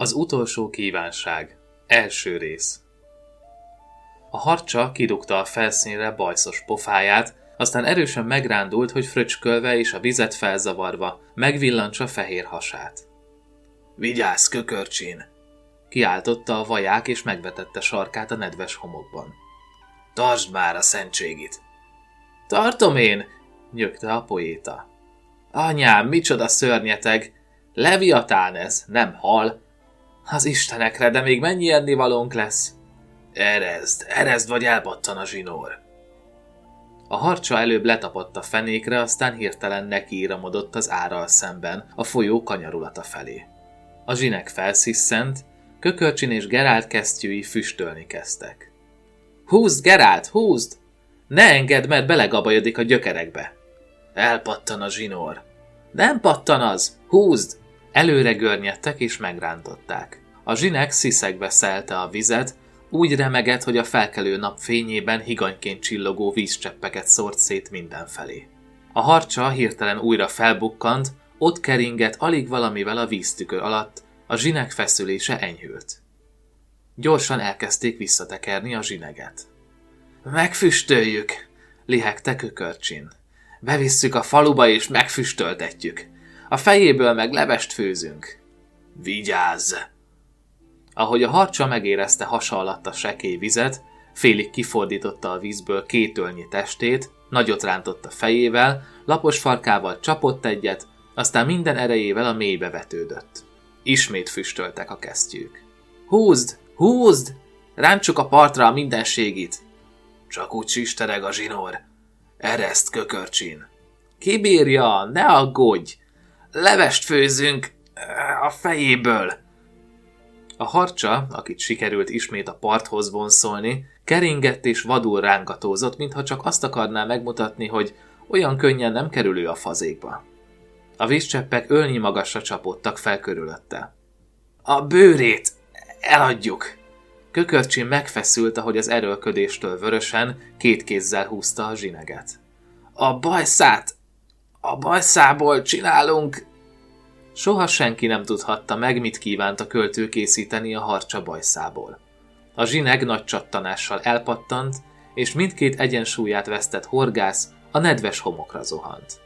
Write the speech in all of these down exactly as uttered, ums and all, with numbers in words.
Az utolsó kívánság. Első rész. A harcsa kidugta a felszínre bajszos pofáját, aztán erősen megrándult, hogy fröcskölve és a vizet felzavarva megvillantsa fehér hasát. Vigyázz, kökörcsin! Kiáltotta a vaják, és megvetette sarkát a nedves homokban. Tartsd már a szentségit! Tartom én! Nyögte a poéta. Anyám, micsoda szörnyeteg! Leviatán ez, nem hal! Az istenekre, de még mennyi ennivalónk lesz? Erezd, erezd, vagy elpattan a zsinór! A harcsa előbb letapadt a fenékre, aztán hirtelen nekiíramodott az árral szemben, a folyó kanyarulata felé. A zsinek felszisszent, Kökörcsin és Gerált kesztyűi füstölni kezdtek. Húzd, Gerált, húzd! Ne engedd, mert belegabajodik a gyökerekbe! Elpattan a zsinór! Nem pattan az! Húzd! Előre görnyedtek és megrántották. A zsinek sziszegbe szelte a vizet, úgy remegett, hogy a felkelő nap fényében higanyként csillogó vízcseppeket szórt szét mindenfelé. A harcsa hirtelen újra felbukkant, ott keringett alig valamivel a víztükör alatt, a zsinek feszülése enyhült. Gyorsan elkezdték visszatekerni a zsineget. Megfüstöljük, lihegte Kökörcsin. Bevisszük a faluba és megfüstöltetjük. A fejéből meg levest főzünk. Vigyázz! Ahogy a harcsa megérezte hasa alatt a sekély vizet, félig kifordította a vízből kétölnyi testét, nagyot rántott a fejével, lapos farkával csapott egyet, aztán minden erejével a mélybe vetődött. Ismét füstöltek a kesztyűk. Húzd! Húzd! Rántsuk a partra a mindenségit! Csak úgy sistereg a zsinór. Ereszd, Kökörcsin! Kibírja, ne aggódj! Levest főzünk a fejéből! A harcsa, akit sikerült ismét a parthoz vonszolni, keringett és vadul rángatózott, mintha csak azt akarná megmutatni, hogy olyan könnyen nem kerül ő a fazékba. A vízcseppek ölnyi magasra csapódtak fel körülötte. A bőrét eladjuk! Kökörcsin megfeszült, ahogy az erőlködéstől vörösen két kézzel húzta a zsineget. A bajszát! A bajszából csinálunk! Soha senki nem tudhatta meg, mit kívánt a költő készíteni a harcsa bajszából. A zsineg nagy csattanással elpattant, és mindkét egyensúlyát vesztett horgász a nedves homokra zuhant.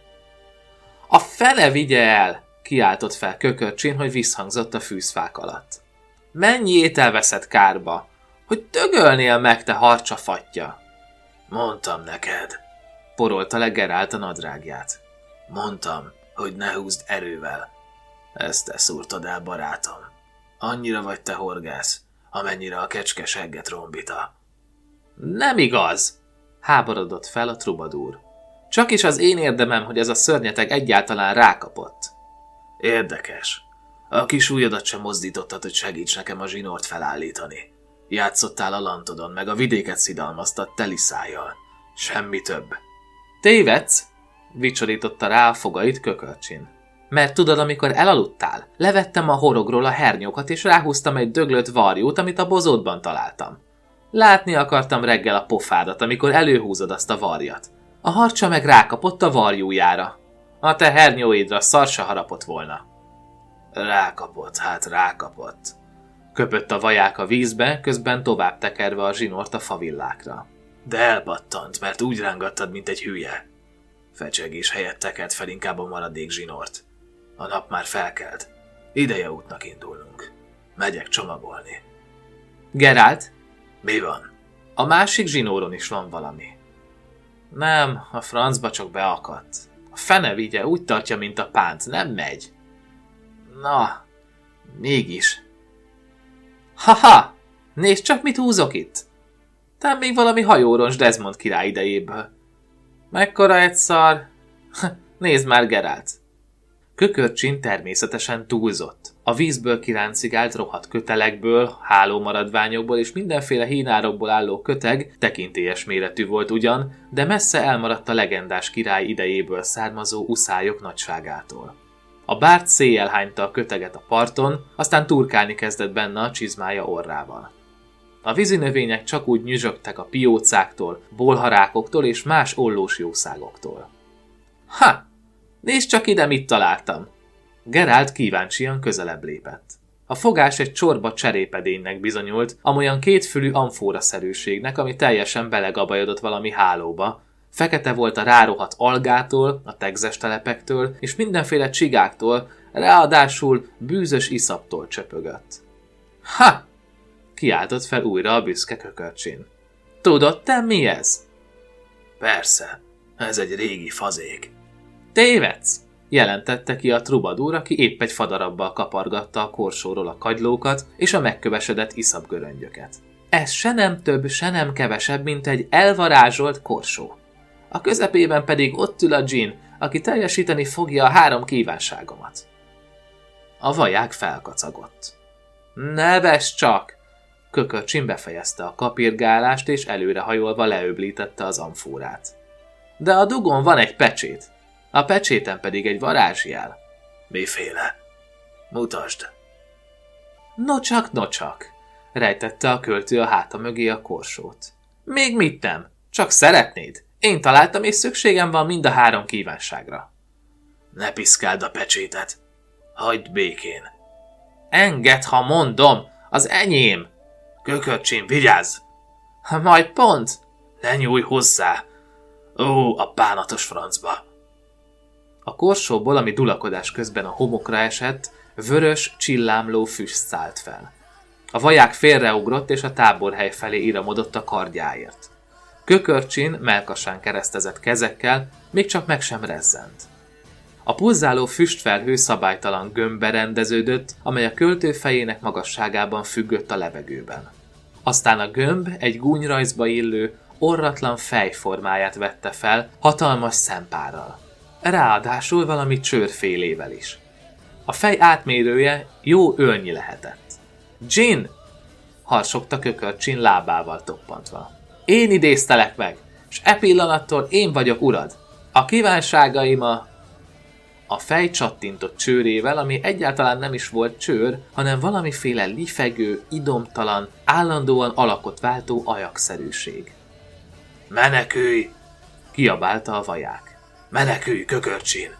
A fene vigye el! Kiáltott fel Kökörcsin, hogy visszhangzott a fűzfák alatt. Mennyi étel veszed kárba? Hogy dögölnél meg, te harcsa fatja? Mondtam neked, porolta le Gerált a nadrágját. Mondtam, hogy ne húzd erővel. Ezt te szúrtad el, barátom. Annyira vagy te horgász, amennyire a kecske segget rombita. Nem igaz, háborodott fel a trubadúr. Csak is az én érdemem, hogy ez a szörnyeteg egyáltalán rákapott. Érdekes. A kis ujjadat sem mozdítottad, hogy segíts nekem a zsinort felállítani. Játszottál a lantodon, meg a vidéket szidalmaztad teli szájjal. Semmi több. Tévedsz? Vicsorította rá a fogait Kökörcsin. Mert tudod, amikor elaludtál, levettem a horogról a hernyókat, és ráhúztam egy döglött varjót, amit a bozótban találtam. Látni akartam reggel a pofádat, amikor előhúzod azt a varjat. A harcsa meg rákapott a varjújára. A te hernyóidra szar se harapott volna. Rákapott, hát rákapott. Köpött a vaják a vízbe, közben tovább tekerve a zsinort a favillákra. De elpattant, mert úgy rángattad, mint egy hülye. Fecsegés helyett tekert fel inkább a maradék zsinort. A nap már felkelt. Ideje útnak indulnunk. Megyek csomagolni. Gerált? Mi van? A másik zsinóron is van valami. Nem, a francba csak beakadt. A fene vigye, úgy tartja, mint a pánt, nem megy. Na, mégis. Ha-ha! Nézd csak, mit húzok itt! Tám még valami hajóroncs Desmond király idejéből. Mekkora egy szar! Nézd már, Gerált! Kökörcsin természetesen túlzott. A vízből kiráncigált rohadt kötelekből, hálómaradványokból és mindenféle hínárokból álló köteg tekintélyes méretű volt ugyan, de messze elmaradt a legendás király idejéből származó uszályok nagyságától. A bárt széjjel hányta a köteget a parton, aztán turkálni kezdett benne a csizmája orrával. A vízinövények csak úgy nyüzsögtek a piócáktól, bolharákoktól és más ollós jószágoktól. Ha! Nézd csak ide, mit találtam! Gerált kíváncsian közelebb lépett. A fogás egy csorba cserépedénynek bizonyult, amolyan kétfülű amfóraszerűségnek, ami teljesen belegabajodott valami hálóba. Fekete volt a rárohadt algától, a tegzes telepektől és mindenféle csigáktól, ráadásul bűzös iszaptól csöpögött. Ha! Kiáltott fel újra a büszke Kökörcsin. Tudod te, mi ez? Persze, ez egy régi fazék. Tévedsz! Jelentette ki a trubadúr, aki épp egy fadarabbal kapargatta a korsóról a kagylókat és a megkövesedett iszapgöröngyöket. Ez se nem több, se nem kevesebb, mint egy elvarázsolt korsó. A közepében pedig ott ül a dzsin, aki teljesíteni fogja a három kívánságomat. A vaják felkacagott. Neves csak! Kökörcsin befejezte a kapirgálást, és előrehajolva leöblítette az amfórát. De a dugon van egy pecsét. A pecséten pedig egy varázsjel. Miféle? Mutasd! Nocsak, nocsak, rejtette a költő a háta mögé a korsót. Még mit nem? Csak szeretnéd? Én találtam, és szükségem van mind a három kívánságra. Ne piszkáld a pecsétet. Hagyd békén. Engedd, ha mondom, az enyém. Kökörcsin, vigyázz! Majd pont. Ne nyújj hozzá. Ó, a bánatos francba. A korsóból, ami dulakodás közben a homokra esett, vörös, csillámló füst szállt fel. A vaják félreugrott, és a táborhely felé iramodott a kardjáért. Kökörcsin mellkasán keresztezett kezekkel még csak meg sem rezzent. A pulzáló füstfelhő szabálytalan gömbbe rendeződött, amely a költő fejének magasságában függött a levegőben. Aztán a gömb egy gúnyrajzba illő, orratlan fejformáját vette fel, hatalmas szempárral. Ráadásul valami csőrfélével is. A fej átmérője jó ölnyi lehetett. Dzsin! Harsogta Kökörcsin lábával toppantva. Én idéztelek meg, s e pillanattól én vagyok urad. A kívánságaim a... A fej csattintott csőrével, ami egyáltalán nem is volt csőr, hanem valamiféle lifegő, idomtalan, állandóan alakot váltó ajakszerűség. Menekülj! Kiabálta a vaják. Menekülj, Kökörcsin!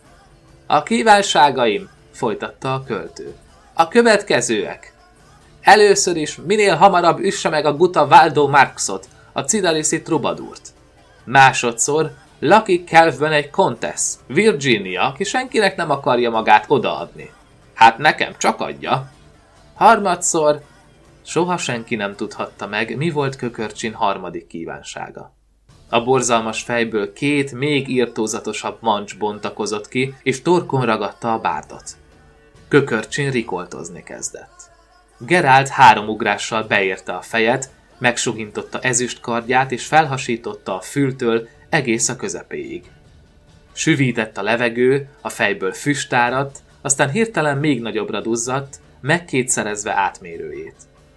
A kívánságaim, folytatta a költő. A következőek. Először is minél hamarabb üsse meg a Guta Valdo Marxot, a Cidariszi trubadúrt. Másodszor lakik Kelvben egy Countess, Virginia, aki senkinek nem akarja magát odaadni. Hát nekem csak adja. Harmadszor soha senki nem tudhatta meg, mi volt Kökörcsin harmadik kívánsága. A borzalmas fejből két még irtózatosabb mancs bontakozott ki, és torkon ragadta a bárdot. Kökörcsin rikoltozni kezdett. Gerált három ugrással beérte a fejet, megsuhintotta ezüstkardját, és felhasította a fültől egész a közepéig. Süvített a levegő, a fejből füst áradt, aztán hirtelen még nagyobbra duzzadt, megkétszerezve átmérőjét.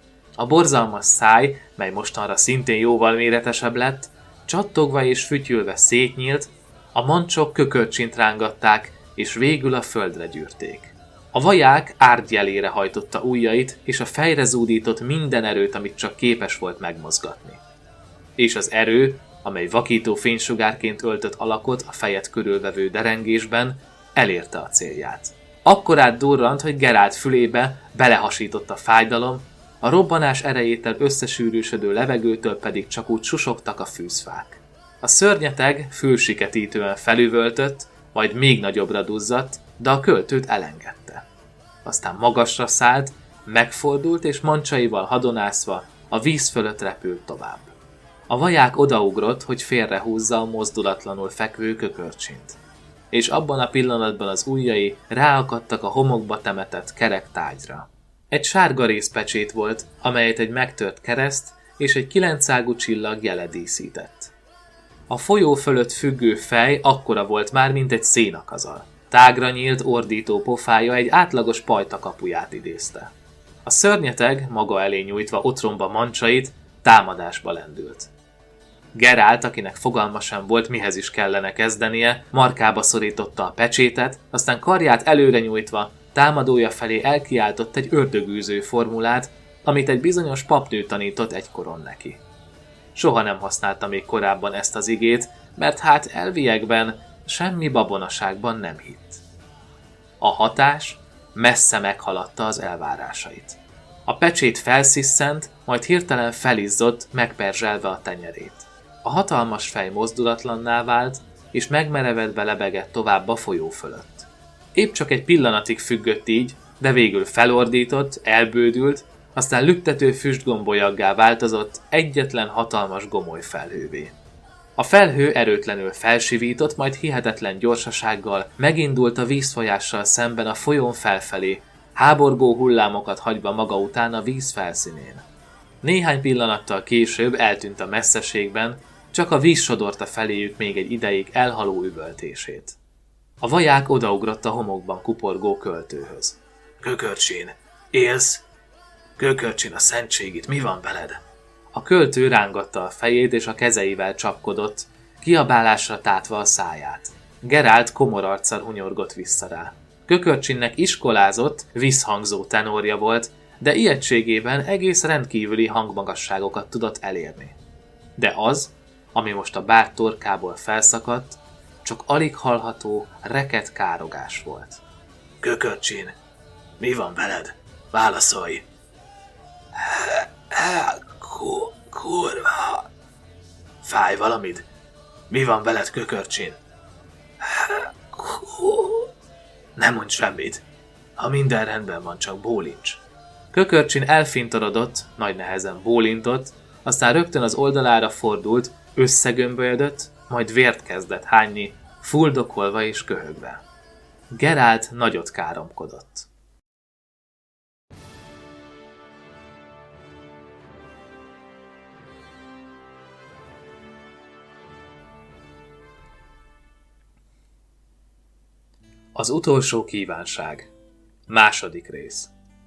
A borzalmas száj, mely mostanra szintén jóval méretesebb lett, csattogva és fütyülve szétnyílt, a mancsok Kökörcsint rángatták, és végül a földre gyűrték. A vaják árgyelére hajtotta ujjait, és a fejre zúdított minden erőt, amit csak képes volt megmozgatni. És az erő, amely vakító fénysugárként öltött alakot a fejet körülvevő derengésben, elérte a célját. Akkorát durrant, hogy Gerált fülébe belehasított a fájdalom, a robbanás erejétől összesűrűsödő levegőtől pedig csak úgy susogtak a fűzfák. A szörnyeteg fülsiketítően felüvöltött, majd még nagyobbra duzzadt, de a költőt elengedte. Aztán magasra szállt, megfordult, és mancsaival hadonászva a víz fölött repült tovább. A vaják odaugrott, hogy félrehúzza a mozdulatlanul fekvő Kökörcsint. És abban a pillanatban az ujjai ráakadtak a homokba temetett kerek tárgyra. Egy sárga rézpecsét volt, amelyet egy megtört kereszt és egy kilencágú csillag jele díszített. A folyó fölött függő fej akkora volt már, mint egy szénakazal. Tágra nyílt, ordító pofája egy átlagos pajta kapuját idézte. A szörnyeteg, maga elé nyújtva otromba mancsait, támadásba lendült. Gerált, akinek fogalma sem volt, mihez is kellene kezdenie, markába szorította a pecsétet, aztán karját előre nyújtva, támadója felé elkiáltott egy ördögűző formulát, amit egy bizonyos papnő tanított egykoron neki. Soha nem használta még korábban ezt az igét, mert hát elviekben semmi babonaságban nem hitt. A hatás messze meghaladta az elvárásait. A pecsét felsziszent, majd hirtelen felizzott, megperzselve a tenyerét. A hatalmas fej mozdulatlanná vált, és megmerevedve lebegett tovább a folyó fölött. Épp csak egy pillanatig függött így, de végül felordított, elbődült, aztán lüktető füstgombolyaggá változott egyetlen hatalmas gomoly felhővé. A felhő erőtlenül felsivított, majd hihetetlen gyorsasággal megindult a vízfolyással szemben a folyón felfelé, háborgó hullámokat hagyva maga után a víz felszínén. Néhány pillanattal később eltűnt a messzeségben, csak a víz sodorta feléjük még egy ideig elhaló üvöltését. A vaják odaugrott a homokban kuporgó költőhöz. Kökörcsin, élsz? Kökörcsin, a szentségit, mi van veled? A költő rángatta a fejét, és a kezeivel csapkodott, kiabálásra tátva a száját. Geralt komor arccal hunyorgott vissza rá. Kökörcsinnek iskolázott, visszhangzó tenorja volt, de ijegységében egész rendkívüli hangmagasságokat tudott elérni. De az, ami most a bárt torkából felszakadt, csak alig hallható, reket károgás volt. Kökörcsin, mi van veled? Válaszolj! Kurva! Fáj valamid? Mi van veled, Kökörcsin? Nem mondj semmit. Ha minden rendben van, csak bólincs. Kökörcsin elfintorodott, nagy nehezen bólintott, aztán rögtön az oldalára fordult, összegömbölyödött, majd vért kezdett hányni, fuldokolva és köhögve. Geralt nagyot káromkodott. Az utolsó kívánság. Második rész.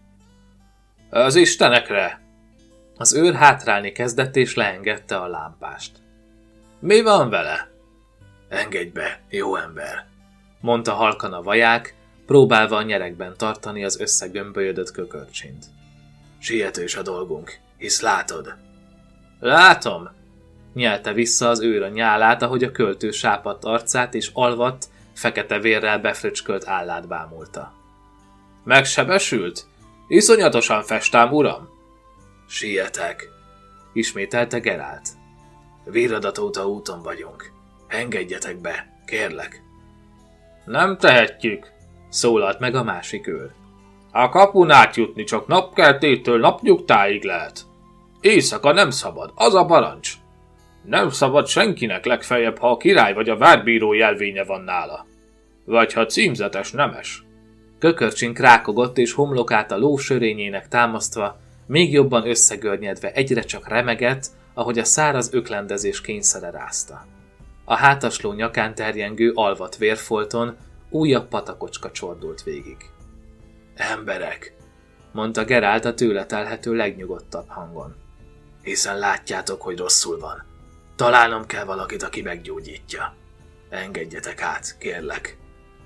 Az istenekre! Az őr hátrálni kezdett és leengedte a lámpást. Mi van vele? Engedj be, jó ember, mondta halkan a vaják, próbálva a nyerekben tartani az összegömbölyödött Kökörcsint. Sietős a dolgunk, hisz látod. Látom, nyelte vissza az őr a nyálát, ahogy a költő sápadt arcát és alvadt, fekete vérrel befröcskölt állát bámulta. Megsebesült? Iszonyatosan festám, uram! Sietek, ismételte Geralt. Virradat óta úton vagyunk. Engedjetek be, kérlek. Nem tehetjük, szólalt meg a másik őr. A kapun átjutni csak napkeltétől napnyugtáig lehet. Éjszaka nem szabad, az a parancs. Nem szabad senkinek, legfeljebb, ha a király vagy a várbíró jelvénye van nála. Vagy ha címzetes nemes. Kökörcsin krákogott, és homlokát a ló sörényének támasztva, még jobban összegörnyedve egyre csak remegett, ahogy a száraz öklendezés kényszere rázta. A hátasló nyakán terjengő alvat vérfolton újabb patakocska csordult végig. Emberek, mondta Geralt a tőle telhető legnyugodtabb hangon. Hiszen látjátok, hogy rosszul van. Találnom kell valakit, aki meggyógyítja. Engedjetek át, kérlek.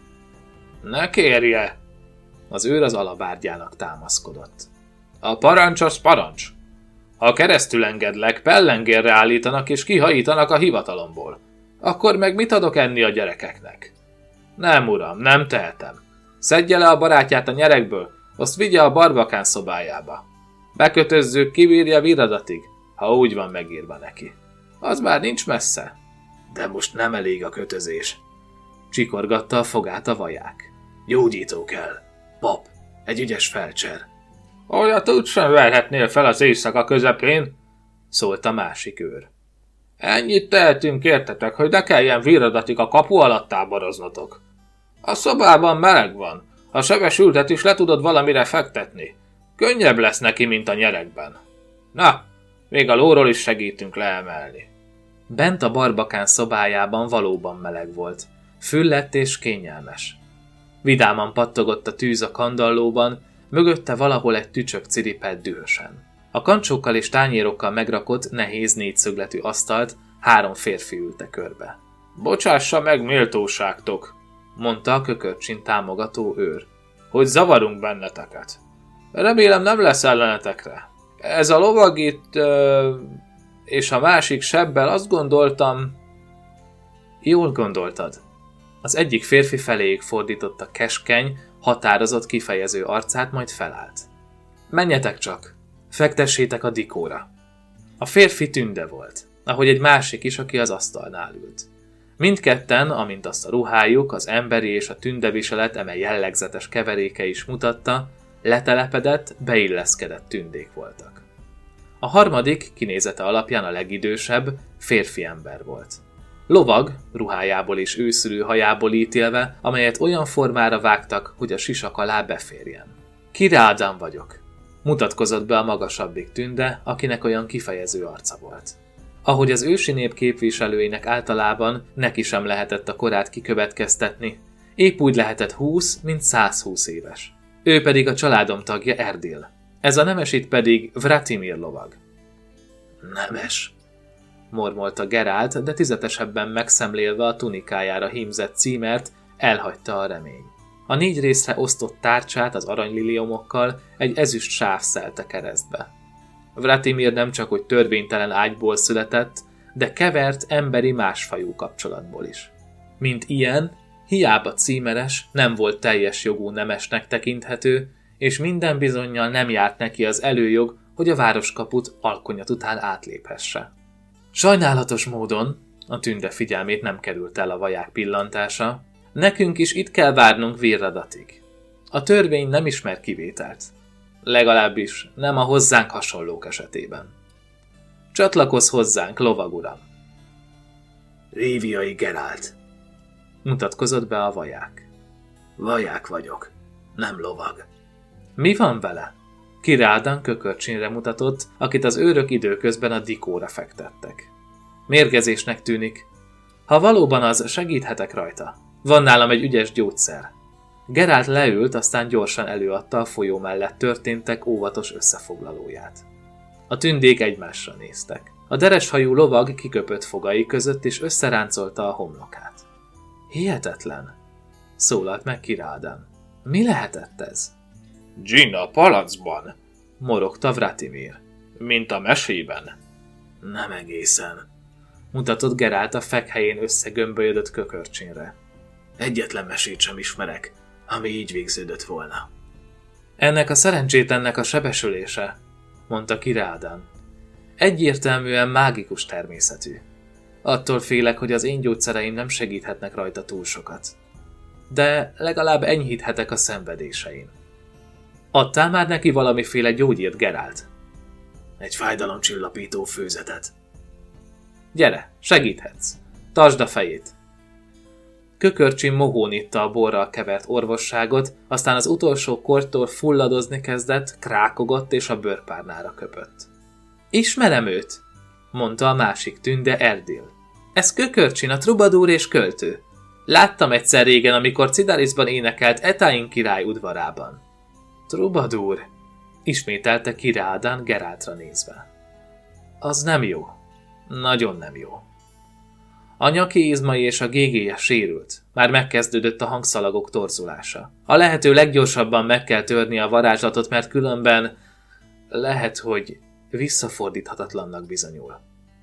Ne kérje! Az őr az alabárdjának támaszkodott. A parancs az parancs. Ha keresztül engedlek, pellengérre állítanak és kihajítanak a hivatalomból. Akkor meg mit adok enni a gyerekeknek? Nem, uram, nem tehetem. Szedje le a barátját a nyerekből, azt vigye a barbakán szobájába. Bekötözzük, kibírja viradatig, ha úgy van megírva neki. Az már nincs messze. De most nem elég a kötözés. Csikorgatta a fogát a vaják. Gyógyító kell. Pap, egy ügyes felcser. Olyat úgy sem verhetnél fel az éjszaka közepén, szólt a másik őr. Ennyit tehetünk, értetek, hogy ne kelljen virradatig a kapu alatt táboroznotok. A szobában meleg van, a sebesültet is le tudod valamire fektetni. Könnyebb lesz neki, mint a nyerekben. Na, még a lóról is segítünk leemelni. Bent a barbakán szobájában valóban meleg volt. Füllett és kényelmes. Vidáman pattogott a tűz a kandallóban, mögötte valahol egy tücsök ciripelt dühösen. A kancsókkal és tányérokkal megrakott, nehéz négyszögletű asztalt három férfi ülte körbe. Bocsássa meg méltóságtok, mondta a Kökörcsin támogató őr, hogy zavarunk benneteket. Remélem nem lesz ellenetekre. Ez a lovag itt, ö, és a másik sebbel azt gondoltam... Jól gondoltad. Az egyik férfi feléjük fordította keskeny, határozott kifejező arcát, majd felállt. Menjetek csak, fektessétek a dikóra. A férfi Tünde volt, ahogy egy másik is, aki az asztalnál ült. Mindketten, amint azt a ruhájuk, az emberi és a Tünde viselet eme jellegzetes keveréke is mutatta, letelepedett, beilleszkedett tündék voltak. A harmadik, kinézete alapján a legidősebb, férfi ember volt. Lovag, ruhájából és őszülő hajából ítélve, amelyet olyan formára vágtak, hogy a sisak alá beférjen. Kire Ádám vagyok, mutatkozott be a magasabbik Tünde, akinek olyan kifejező arca volt. Ahogy az ősi nép képviselőinek általában neki sem lehetett a korát kikövetkeztetni, épp úgy lehetett húsz, mint százhúsz éves. Ő pedig a családom tagja Erdil. Ez a nemes itt pedig Vratimir lovag. Nemes, mormolta Gerált, de tüzetesebben megszemlélve a tunikájára hímzett címert, elhagyta a remény. A négy részre osztott tárcsát az aranyliliomokkal egy ezüst sáv szelte keresztbe. Vratimir nem csak hogy törvénytelen ágyból született, de kevert emberi másfajú kapcsolatból is. Mint ilyen, hiába címeres, nem volt teljes jogú nemesnek tekinthető, és minden bizonnyal nem járt neki az előjog, hogy a városkaput alkonyat után átléphesse. Sajnálatos módon, a Tünde figyelmét nem került el a vaják pillantása, nekünk is itt kell várnunk Virradatig. A törvény nem ismer kivételt. Legalábbis nem a hozzánk hasonlók esetében. Csatlakozz hozzánk, lovag uram! Réviai Gerált, mutatkozott be a vaják. Vaják vagyok, nem lovag. Mi van vele? Kirádan Kökörcsinre mutatott, akit az őrök időközben a dikóra fektettek. Mérgezésnek tűnik. Ha valóban az, segíthetek rajta. Van nálam egy ügyes gyógyszer. Gerált leült, aztán gyorsan előadta a folyó mellett történtek óvatos összefoglalóját. A tündék egymásra néztek. A dereshajú lovag kiköpött fogai között és összeráncolta a homlokát. Hihetetlen, szólalt meg Kirádan. Mi lehetett ez? Dzsin a palacban, morogta Vratimir. mint a mesében. Nem egészen, mutatott Gerált a fekhelyén összegömbölyödött Kökörcsinre. Egyetlen mesét sem ismerek, ami így végződött volna. Ennek a szerencsétlennek a sebesülése, mondta Kirádan. Egyértelműen mágikus természetű. Attól félek, hogy az én gyógyszereim nem segíthetnek rajta túl sokat. De legalább enyhíthetek a szenvedésein. Adtál már neki valamiféle gyógyírt, Gerált? Egy fájdalomcsillapító főzetet. Gyere, segíthetsz. Tartsd a fejét. Kökörcsin mohón itta a borral kevert orvosságot, aztán az utolsó kortól fulladozni kezdett, krákogott és a bőrpárnára köpött. Ismerem őt, mondta a másik Tünde, Erdil. Ez Kökörcsin, a trubadúr és költő. Láttam egyszer régen, amikor Cidarisban énekelt Etáin király udvarában. Trubadúr, ismételte Kirádan Geráltra nézve. Az nem jó. Nagyon nem jó. A nyaki izmai és a gégéje sérült. Már megkezdődött a hangszalagok torzulása. A lehető leggyorsabban meg kell törni a varázslatot, mert különben lehet, hogy visszafordíthatatlannak bizonyul.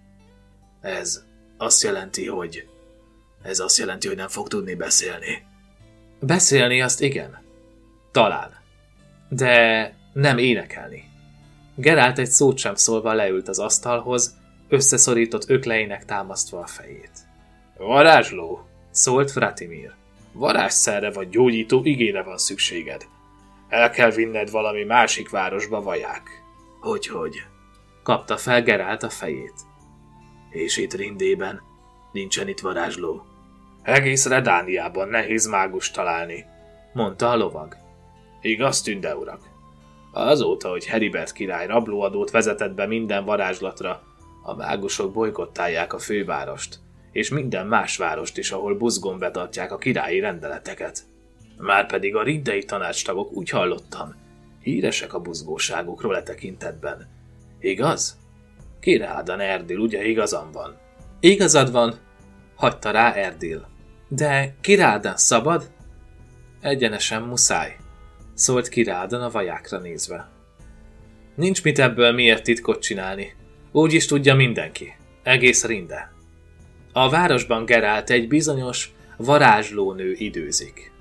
Ez azt jelenti, hogy... Ez azt jelenti, hogy nem fog tudni beszélni. Beszélni azt igen. Talán. De nem énekelni. Gerált egy szót sem szólva leült az asztalhoz, összeszorított ökleinek támasztva a fejét. Varázsló, szólt Vratimir. Varázsszerre vagy gyógyító igére van szükséged. El kell vinned valami másik városba, vaják. Hogyhogy? Kapta fel Gerált a fejét. És itt Rindében nincsen itt varázsló? Egész Redániában nehéz mágust találni, mondta a lovag. Igaz, Tünde urak? Azóta, hogy Heribert király rablóadót vezetett be minden varázslatra, a mágusok bolykottálják a fővárost, és minden más várost is, ahol buzgón betartják a királyi rendeleteket. Márpedig a rindei tanácstagok, úgy hallottam, híresek a buzgóságukról e tekintetben. Igaz? Kirádan, Erdil, ugye igazam van? Igazad van, hagyta rá Erdil. De Kirádan szabad? Egyenesen muszáj, szólt Kirádan a vajákra nézve. Nincs mit ebből miért titkot csinálni. Úgy is tudja mindenki. Egész Rinde. A városban Gerált egy bizonyos varázslónő időzik.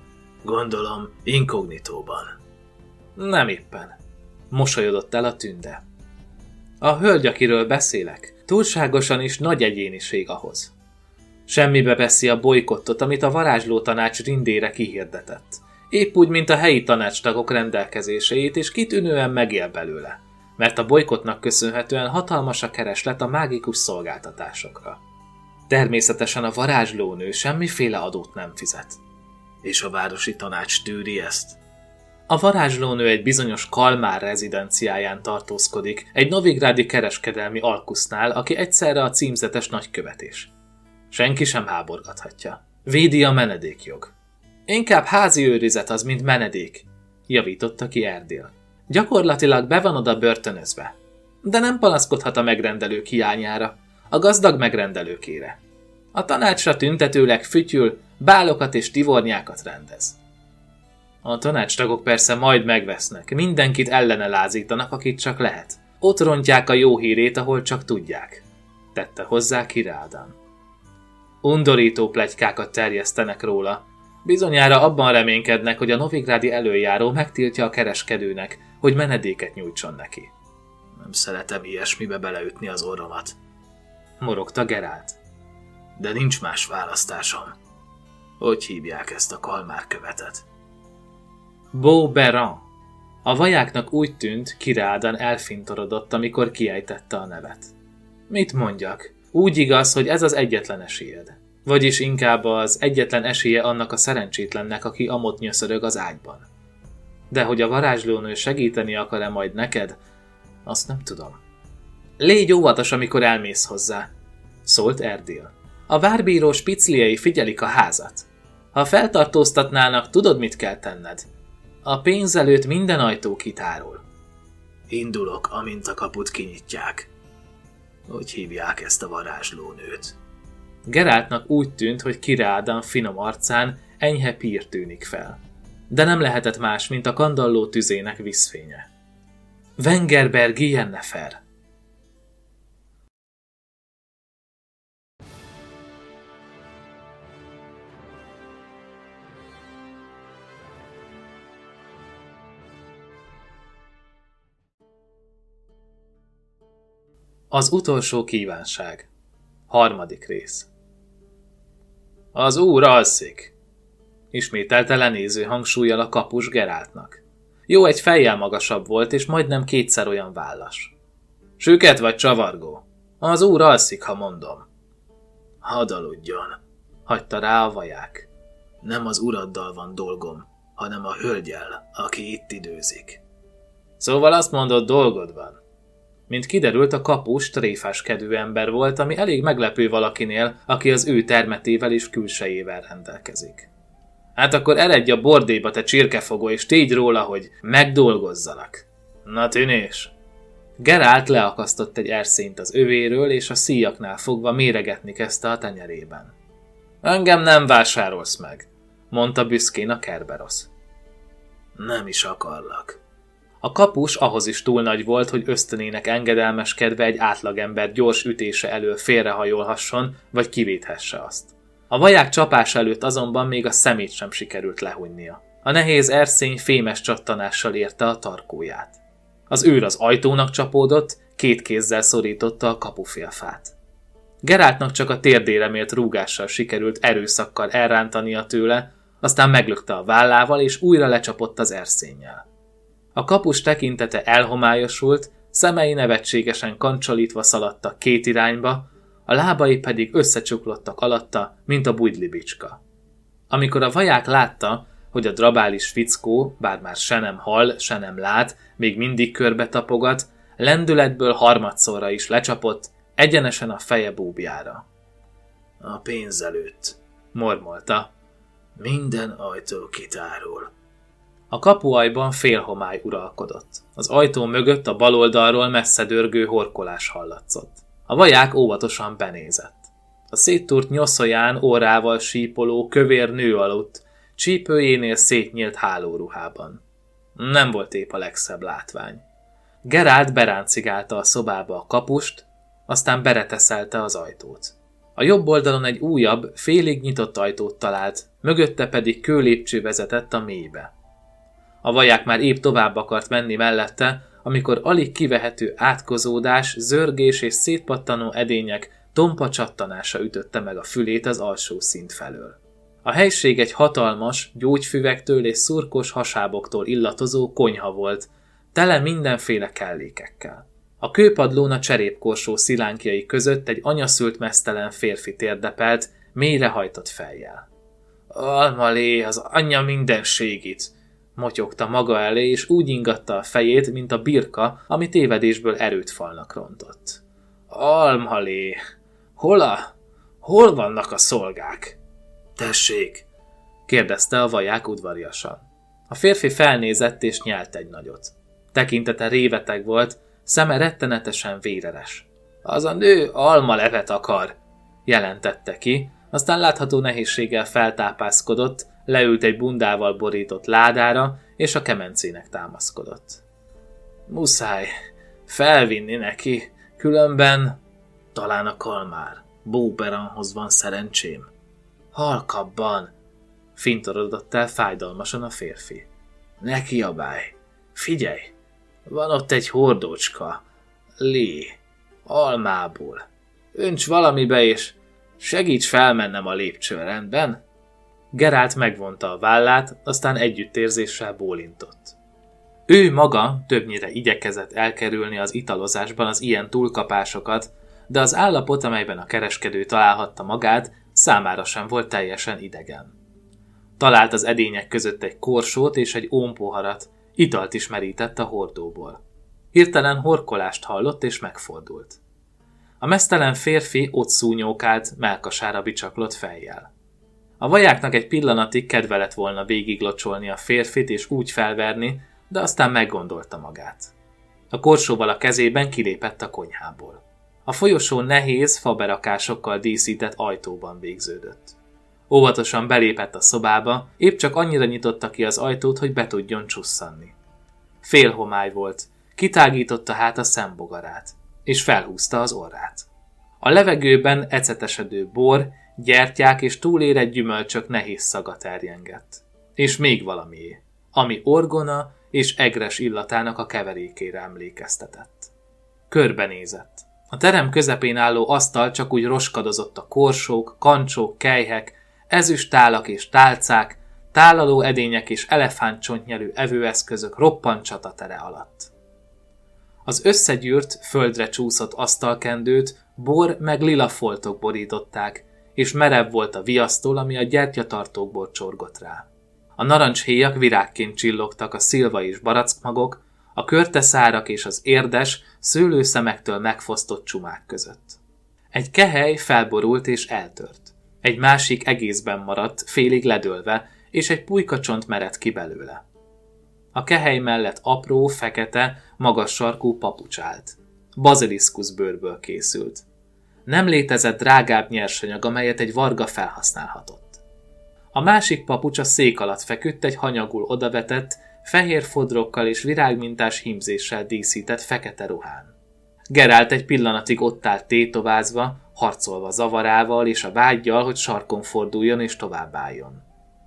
Gondolom, inkognitóban. Nem éppen. Mosolyodott el a tünde. A hölgy, akiről beszélek, túlságosan is nagy egyéniség ahhoz. Semmibe veszi a bolykottot, amit a varázsló tanács rindére kihirdetett. Épp úgy, mint a helyi tanácstagok rendelkezéseit, és kitűnően megél belőle, mert a bolykottnak köszönhetően hatalmas a kereslet a mágikus szolgáltatásokra. Természetesen a varázslónő semmiféle adót nem fizet. És a városi tanács tűri ezt? A varázslónő egy bizonyos Kalmár rezidenciáján tartózkodik, egy novigrádi kereskedelmi alkusznál, aki egyszerre a címzetes nagykövet is. Senki sem háborgathatja. Védi a menedékjog. Inkább házi őrizet az, mint menedék, javította ki Erdél. Gyakorlatilag be van oda börtönözve. De nem panaszkodhat a megrendelők hiányára, a gazdag megrendelőkére. A tanácsra tüntetőleg fütyül, bálokat és tivornyákat rendez. A tanácstagok persze majd megvesznek, mindenkit ellene lázítanak, akit csak lehet. Ott rontják a jó hírét, ahol csak tudják, tette hozzá Kirádan. Undorító pletykákat terjesztenek róla. Bizonyára abban reménykednek, hogy a novigrádi előjáró megtiltja a kereskedőnek, hogy menedéket nyújtson neki. Nem szeretem ilyesmibe beleütni az orromat, morogta Gerált. De nincs más választásom. Hogy hívják ezt a Kalmár követet? Beauberan. A vajáknak úgy tűnt, Kirádan elfintorodott, amikor kiejtette a nevet. Mit mondjak? Úgy igaz, hogy ez az egyetlen esélyed. Vagyis inkább az egyetlen esélye annak a szerencsétlennek, aki amott nyöszörög az ágyban. De hogy a varázslónő segíteni akar-e majd neked, azt nem tudom. Légy óvatos, amikor elmész hozzá, szólt Erdél. A várbíró spicliei figyelik a házat. Ha feltartóztatnának, tudod, mit kell tenned. A pénz előtt minden ajtó kitárul. Indulok, amint a kaput kinyitják. Hogy hívják ezt a varázslónőt? Geráltnak úgy tűnt, hogy Kirádan finom arcán enyhe pír tűnik fel. De nem lehetett más, mint a kandalló tüzének vízfénye. Wengerberg Yennefer. Az utolsó kívánság. Harmadik rész. Az úr alszik, ismételte lenéző hangsúllyal a kapus Geráltnak. Jó egy fejjel magasabb volt, és majdnem kétszer olyan vállas. Süket vagy csavargó? Az úr alszik, ha mondom. Hadd aludjon, hagyta rá a vaják. Nem az uraddal van dolgom, hanem a hölgyel, aki itt időzik. Szóval azt mondod, dolgod van. Mint kiderült, a kapus tréfáskedő ember volt, ami elég meglepő valakinél, aki az ő termetével és külsejével rendelkezik. Hát akkor eredj a bordéba, te csirkefogó, és tégy róla, hogy megdolgozzanak. Na tűnés! Gerált leakasztott egy erszényt az övéről, és a szíjaknál fogva méregetni kezdte a tenyerében. Engem nem vásárolsz meg, mondta büszkén a Kerberosz. Nem is akarlak. A kapus ahhoz is túl nagy volt, hogy ösztönének engedelmeskedve egy átlagember gyors ütése elől félrehajolhasson, vagy kivéthesse azt. A vaják csapása előtt azonban még a szemét sem sikerült lehúnynia. A nehéz erszény fémes csattanással érte a tarkóját. Az őr az ajtónak csapódott, két kézzel szorította a kapufélfát. Geráltnak csak a térdére mért rúgással sikerült erőszakkal elrántania tőle, aztán meglökte a vállával, és újra lecsapott az erszénnyel. A kapus tekintete elhomályosult, szemei nevetségesen kancsolítva szaladtak két irányba, a lábai pedig összecsuklottak alatta, mint a bujdli bicska. Amikor a vaják látta, hogy a drabális fickó, bár már se nem hall, se nem lát, még mindig körbe tapogat, lendületből harmadszorra is lecsapott, egyenesen a feje búbjára. A pénz előtt, mormolta. Minden ajtó kitárul. A kapuajban félhomály uralkodott. Az ajtó mögött a bal oldalról messze dörgő horkolás hallatszott. A vaják óvatosan benézett. A széttúrt nyoszoján órával sípoló, kövér nő aludt, csípőjénél szétnyílt hálóruhában. Nem volt épp a legszebb látvány. Gerált beráncigálta a szobába a kapust, aztán bereteszelte az ajtót. A jobb oldalon egy újabb, félig nyitott ajtót talált, mögötte pedig kőlépcső vezetett a mélybe. A vaják már épp tovább akart menni mellette, amikor alig kivehető átkozódás, zörgés és szétpattanó edények tompa csattanása ütötte meg a fülét az alsó szint felől. A helység egy hatalmas, gyógyfüvektől és szurkos hasáboktól illatozó konyha volt, tele mindenféle kellékekkel. A kőpadlón a cserépkorsó szilánkjai között egy anyaszült meztelen férfi térdepelt, mélyrehajtott fejjel. Almalé, az anyja mindenségit! Motyogta maga elé, és úgy ingatta a fejét, mint a birka, ami tévedésből erőt falnak rontott. Almalé! Hol a... Hol vannak a szolgák? Tessék! Kérdezte a vaják udvariasan. A férfi felnézett és nyelt egy nagyot. Tekintete réveteg volt, szeme rettenetesen véreres. Az a nő almalevet akar, jelentette ki, aztán látható nehézséggel feltápászkodott, leült egy bundával borított ládára, és a kemencének támaszkodott. Muszáj felvinni neki, különben... Talán a kalmár, Bóberanhoz van szerencsém. Halkabban, fintorodott el fájdalmasan a férfi. Ne kiabálj, figyelj, van ott egy hordócska, lé, almából. Önts valamibe és segíts felmennem a lépcsőn, rendben? Gerált megvonta a vállát, aztán együttérzéssel bólintott. Ő maga többnyire igyekezett elkerülni az italozásban az ilyen túlkapásokat, de az állapot, amelyben a kereskedő találhatta magát, számára sem volt teljesen idegen. Talált az edények között egy korsót és egy ómpoharat, italt is merített a hordóból. Hirtelen horkolást hallott és megfordult. A meztelen férfi ott szúnyókált, mellkasára bicsaklott fejjel. A vajáknak egy pillanatig kedve lett volna végiglocsolni a férfit és úgy felverni, de aztán meggondolta magát. A korsóval a kezében kilépett a konyhából. A folyosó nehéz, faberakásokkal díszített ajtóban végződött. Óvatosan belépett a szobába, épp csak annyira nyitotta ki az ajtót, hogy be tudjon csusszanni. Félhomály volt, kitágította hát a szembogarát, és felhúzta az orrát. A levegőben ecetesedő bor, gyertyák és túlérett gyümölcsök nehéz szaga terjengett. És még valamié, ami orgona és egres illatának a keverékére emlékeztetett. Körbenézett. A terem közepén álló asztal csak úgy roskadozott a korsók, kancsók, kelyhek, ezüsttálak és tálcák, tálaló edények és elefántcsontnyelű evőeszközök roppant csatatere alatt. Az összegyűrt, földre csúszott asztalkendőt bor meg lila foltok borították, és merev volt a viasztól, ami a gyertyatartókból csorgott rá. A narancshéjak virágként csillogtak a szilva és barackmagok, a körteszárak és az érdes, szőlőszemektől megfosztott csumák között. Egy kehely felborult és eltört. Egy másik egészben maradt, félig ledőlve, és egy pulykacsont merett ki belőle. A kehely mellett apró, fekete, magas sarkú papucs állt. Baziliszkusz bőrből készült. Nem létezett drágább nyersanyag, amelyet egy varga felhasználhatott. A másik papucs a szék alatt feküdt egy hanyagul odavetett, fehér fodrokkal és virágmintás hímzéssel díszített fekete ruhán. Gerált egy pillanatig ott állt tétovázva, harcolva zavarával és a vággyal, hogy sarkon forduljon és továbbálljon.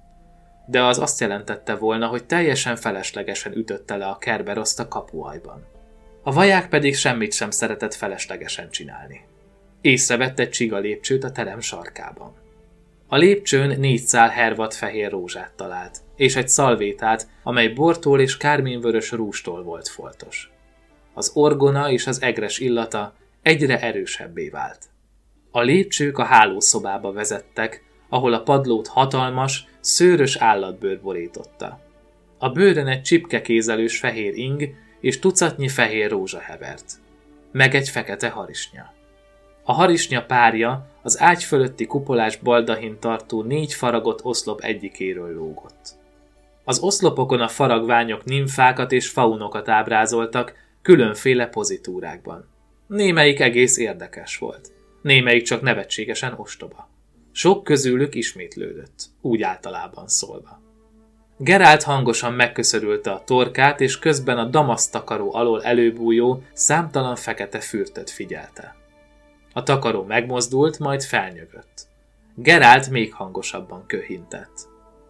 De az azt jelentette volna, hogy teljesen feleslegesen ütötte le a Kerberoszt a kapuajban. A vaják pedig semmit sem szeretett feleslegesen csinálni. Észrevett egy csiga lépcsőt a terem sarkában. A lépcsőn négy szál hervadt fehér rózsát talált, és egy szalvétát, amely bortól és kármínvörös rústól volt foltos. Az orgona és az egres illata egyre erősebbé vált. A lépcsők a hálószobába vezettek, ahol a padlót hatalmas, szőrös állatbőr borította. A bőrön egy csipkekézelős fehér ing és tucatnyi fehér rózsa hevert. Meg egy fekete harisnya. A harisnya párja az ágy fölötti kupolás baldahin tartó négy faragott oszlop egyikéről lógott. Az oszlopokon a faragványok nimfákat és faunokat ábrázoltak különféle pozitúrákban. Némelyik egész érdekes volt, némelyik csak nevetségesen ostoba. Sok közülük ismétlődött, úgy általában szólva. Gerált hangosan megköszörülte a torkát, és közben a damasztakaró alól előbújó, számtalan fekete fürtöt figyelte. A takaró megmozdult, majd felnyögött. Geralt még hangosabban köhintett.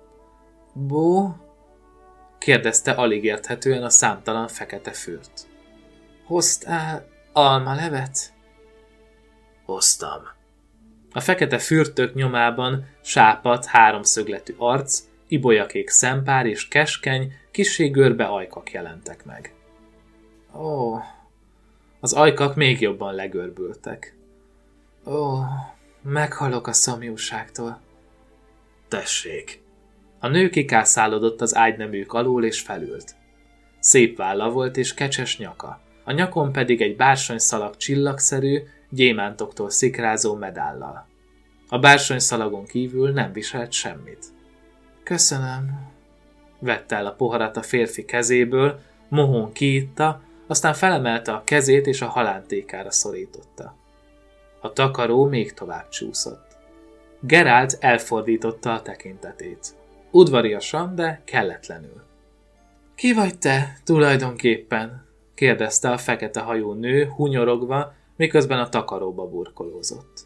Bó? Kérdezte alig érthetően a számtalan fekete fürt. Hoztál almalevet? Hoztam. A fekete fürtök nyomában sápadt, háromszögletű arc, ibolyakék szempár és keskeny, kissé görbe ajkak jelentek meg. Ó, az ajkak még jobban legörbültek. Ó, meghalok a szomjúságtól. Tessék. A nő kikászálódott az ágyneműk alól és felült. Szép válla volt és kecses nyaka, a nyakon pedig egy bársonyszalag csillagszerű, gyémántoktól szikrázó medállal. A bársonyszalagon kívül nem viselt semmit. Köszönöm. Vette el a poharat a férfi kezéből, mohón kiitta, aztán felemelte a kezét és a halántékára szorította. A takaró még tovább csúszott. Geralt elfordította a tekintetét. Udvariasan, de kelletlenül. Ki vagy te tulajdonképpen? Kérdezte a fekete hajú nő hunyorogva, miközben a takaróba burkolózott.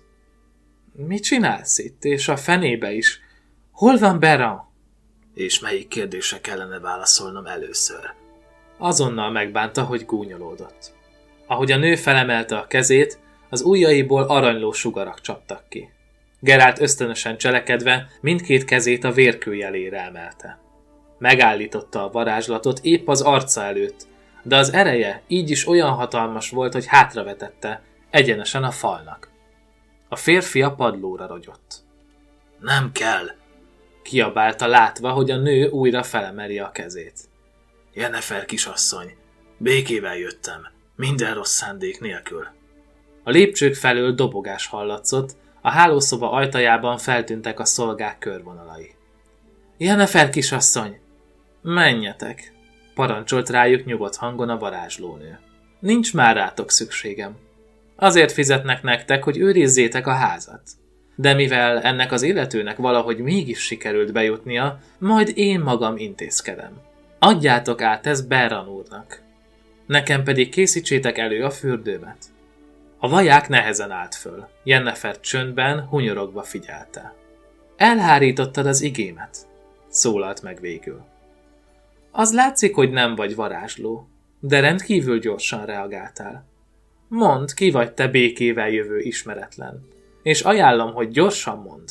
Mit csinálsz itt, és a fenébe is? Hol van Beran? És melyik kérdésre kellene válaszolnom először? Azonnal megbánta, hogy gúnyolódott. Ahogy a nő felemelte a kezét, az ujjaiból aranyló sugarak csaptak ki. Geralt ösztönösen cselekedve mindkét kezét a vérkő jelére emelte. Megállította a varázslatot épp az arca előtt, de az ereje így is olyan hatalmas volt, hogy hátravetette, egyenesen a falnak. A férfi a padlóra rogyott. Nem kell! Kiabálta látva, hogy a nő újra felemeli a kezét. Jennefer kisasszony, békével jöttem, minden rossz szándék nélkül. A lépcsők felől dobogás hallatszott, a hálószoba ajtajában feltűntek a szolgák körvonalai. Jennefer kisasszony! Menjetek! Parancsolt rájuk nyugodt hangon a varázslónő. Nincs már rátok szükségem. Azért fizetnek nektek, hogy őrizzétek a házat. De mivel ennek az illetőnek valahogy mégis sikerült bejutnia, majd én magam intézkedem. Adjátok át ezt Beran úrnak. Nekem pedig készítsétek elő a fürdőmet. A vaják nehezen állt föl. Jennefer csöndben, hunyorogva figyelte. Elhárítottad az igémet, szólalt meg végül. Az látszik, hogy nem vagy varázsló, de rendkívül gyorsan reagáltál. Mondd, ki vagy te békével jövő ismeretlen, és ajánlom, hogy gyorsan mondd.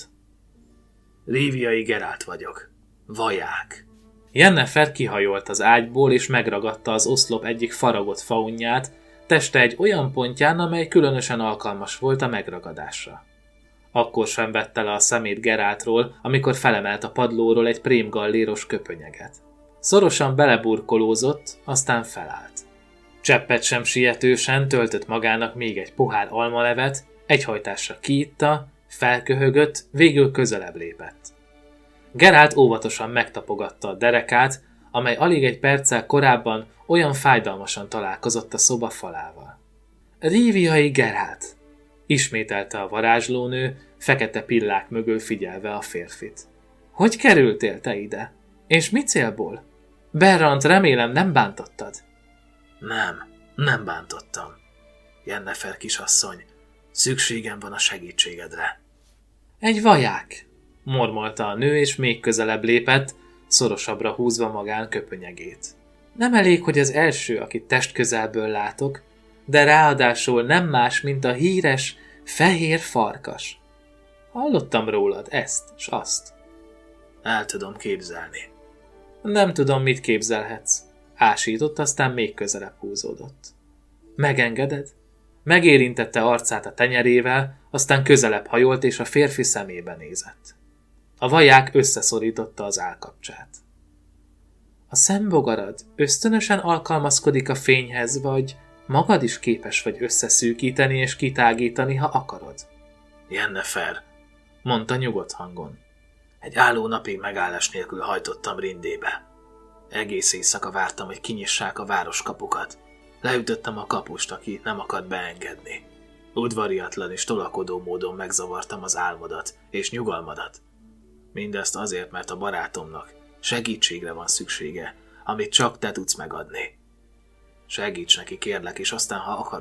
Ríviai Geralt vagyok. Vaják. Jennefer kihajolt az ágyból, és megragadta az oszlop egyik faragott faunját, teste egy olyan pontján, amely különösen alkalmas volt a megragadásra. Akkor sem vette le a szemét Geraltról, amikor felemelt a padlóról egy prémgalléros köpönyeget. Szorosan beleburkolózott, aztán felállt. Cseppet sem sietősen töltött magának még egy pohár almalevet, egyhajtásra kiitta, felköhögött, végül közelebb lépett. Geralt óvatosan megtapogatta a derekát, amely alig egy perccel korábban olyan fájdalmasan találkozott a szoba falával. Ríviai Geralt! Ismételte a varázslónő, fekete pillák mögül figyelve a férfit. Hogy kerültél te ide? És mi célból? Berrant remélem nem bántottad? Nem, nem bántottam. Jennefer kisasszony, szükségem van a segítségedre. Egy vaják, mormolta a nő, és még közelebb lépett, szorosabbra húzva magán köpönyegét. Nem elég, hogy az első, akit testközelből látok, de ráadásul nem más, mint a híres fehér farkas. Hallottam rólad ezt s azt. El tudom képzelni. Nem tudom, mit képzelhetsz. Ásított, aztán még közelebb húzódott. Megengeded? Megérintette arcát a tenyerével, aztán közelebb hajolt, és a férfi szemébe nézett. A vaják összeszorította az állkapcsát. A szembogarad ösztönösen alkalmazkodik a fényhez, vagy magad is képes vagy összeszűkíteni és kitágítani, ha akarod? Jennefer, mondta nyugodt hangon. Egy álló napig megállás nélkül hajtottam Rindébe. Egész éjszaka vártam, hogy kinyissák a városkapukat. Leütöttem a kapust, aki nem akart beengedni. Udvariatlan és tolakodó módon megzavartam az álmodat és nyugalmadat. Mindezt azért, mert a barátomnak segítségre van szüksége, amit csak te tudsz megadni. Segíts neki, kérlek, és aztán, ha akarod,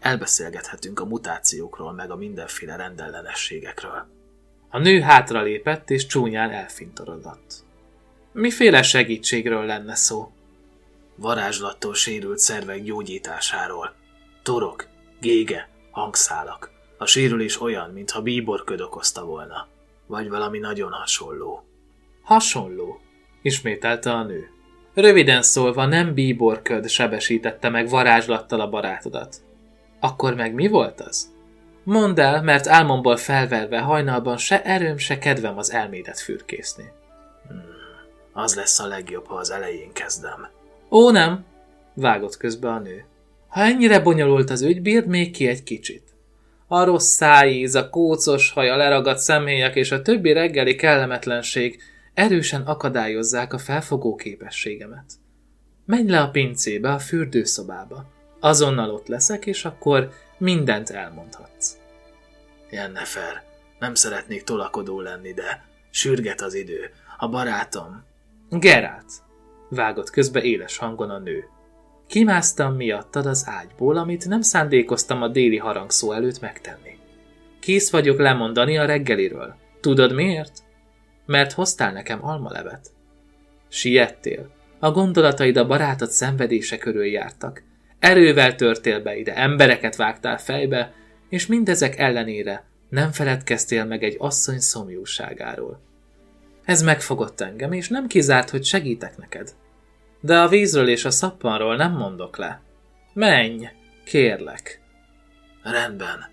Elbeszélgethetünk a mutációkról, meg a mindenféle rendellenességekről. A nő hátralépett, és csúnyán elfintorodott. Miféle segítségről lenne szó? Varázslattól sérült szervek gyógyításáról. Torok, gége, hangszálak. A sérülés olyan, mintha bíborköd okozta volna. Vagy valami nagyon hasonló. Hasonló, ismételte a nő. Röviden szólva nem bíborköd sebesítette meg varázslattal a barátodat. Akkor meg mi volt az? Mondd el, mert álmomból felverve hajnalban se erőm, se kedvem az elmédet fürkészni. Hmm, az lesz a legjobb, ha az elején kezdem. Ó, nem, vágott közbe a nő. Ha ennyire bonyolult az ügy, bírd még ki egy kicsit. A rossz szájíz, a kócos haj, a leragadt szemhéjak és a többi reggeli kellemetlenség erősen akadályozzák a felfogó képességemet. Menj le a pincébe, a fürdőszobába. Azonnal ott leszek, és akkor mindent elmondhatsz. Jennefer, nem szeretnék tolakodó lenni, de sürget az idő. A barátom... Geralt, vágott közbe éles hangon a nő. Kimásztam miattad az ágyból, amit nem szándékoztam a déli harangszó előtt megtenni. Kész vagyok lemondani a reggeliről. Tudod miért? Mert hoztál nekem almalevet. Siettél. A gondolataid a barátod szenvedése körül jártak. Erővel törtél be ide, embereket vágtál fejbe, és mindezek ellenére nem feledkeztél meg egy asszony szomjúságáról. Ez megfogott engem, és nem kizárt, hogy segítek neked. De a vízről és a szappanról nem mondok le. Menj, kérlek. Rendben.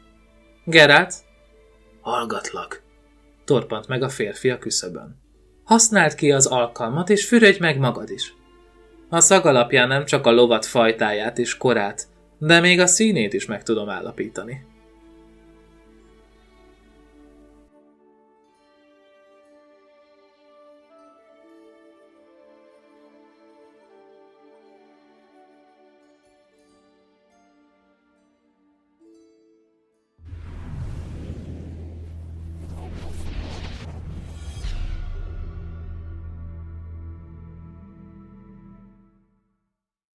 Geralt? Hallgatlak. Torpant meg a férfi a küszöbön. Használd ki az alkalmat, és fürödj meg magad is. A szag alapján nem csak a lovat fajtáját és korát, de még a színét is meg tudom állapítani.